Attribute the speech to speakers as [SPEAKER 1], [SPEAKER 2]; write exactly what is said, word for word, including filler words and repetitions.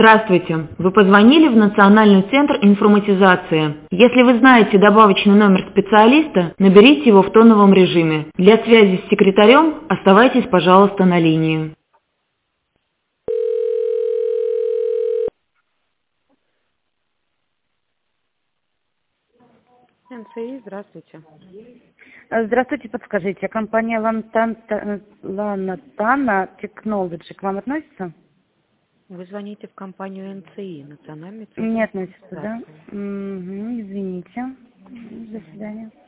[SPEAKER 1] Здравствуйте. Вы позвонили в Национальный центр информатизации. Если вы знаете добавочный номер специалиста, наберите его в тоновом режиме. Для связи с секретарем оставайтесь, пожалуйста, на линии.
[SPEAKER 2] эн цэ и, здравствуйте.
[SPEAKER 3] Здравствуйте, подскажите, компания Лантан- Ланатана Technology к вам относится?
[SPEAKER 2] Вы звоните в компанию эн цэ и, Национальный центр
[SPEAKER 3] Не относится, да?
[SPEAKER 2] информатизации.
[SPEAKER 3] Угу, извините. До свидания.